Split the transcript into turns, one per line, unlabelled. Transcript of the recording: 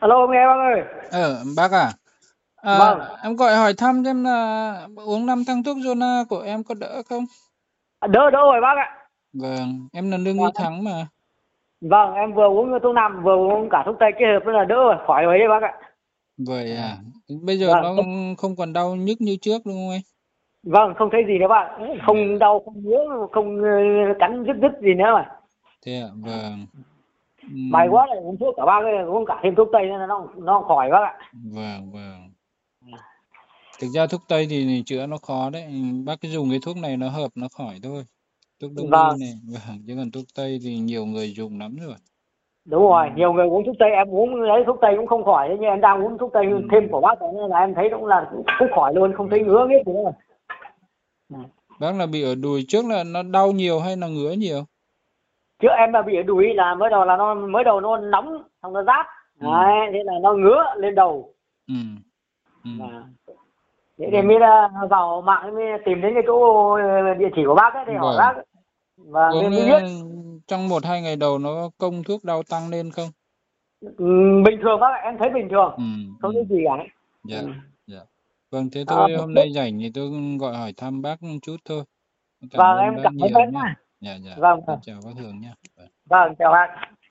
Alo nghe bác ơi.
Bác à?
Vâng.
Em gọi hỏi thăm xem là uống 5 thang thuốc Zona của em có đỡ không?
Đỡ đỡ rồi bác ạ.
Vâng, em là lương y
Vâng,
Thắng mà.
vâng, em vừa uống thuốc nam vừa uống cả thuốc tây kết hợp với là đỡ rồi, khỏi rồi đấy bác ạ.
Vậy à? Bây giờ
Vâng
nó
không,
không còn đau nhức như trước đúng không anh?
vâng không thấy gì nữa bác, không
Dạ,
đau không ngứa không cắn rứt rứt gì nữa mà.
thế ạ, vâng.
May
Ừm,
quá lại uống thuốc cả bác ơi, uống cả thêm thuốc tây nên là nó khỏi bác ạ.
vâng, vâng. Thực ra thuốc Tây thì chữa nó khó đấy. Bác cứ dùng cái thuốc này nó hợp nó khỏi thôi. Thuốc Đông y
Vâng
này, vâng. Chứ còn thuốc Tây thì nhiều người dùng lắm rồi.
đúng rồi, nhiều người uống thuốc tây, em uống lấy thuốc tây cũng không khỏi, thế nhưng em đang uống thuốc tây thêm của
Ừm,
bác nên là em thấy cũng là cũng khỏi luôn, không thấy
vâng.
ngứa biết gì nữa.
Bác là bị ở đùi trước là nó đau nhiều hay là ngứa nhiều?
Trước em mà bị ở đùi là mới đầu nó nóng xong nó rát
Ừm,
đấy, thế là nó ngứa lên đầu.
ừm, ừm.
Và thế thì
Vâng.
mới là vào mạng mới tìm đến cái chỗ địa chỉ của bác ấy để hỏi
Vâng.
bác ấy. Và
Uống
mới biết.
trong 1 2 ngày đầu nó có công thuốc đau tăng lên không?
Bình thường bác ạ, em thấy bình thường, không có gì cả.
Dạ, dạ. Vâng, thế
À,
tôi hôm nay rảnh thì tôi gọi hỏi thăm bác một chút thôi. Cảm
vâng
ơn
em
bác
cảm ơn
nhiều
bác
nhé.
nhá.
Dạ, dạ.
Vâng
Xin chào bác Hường nhé.
vâng chào bác.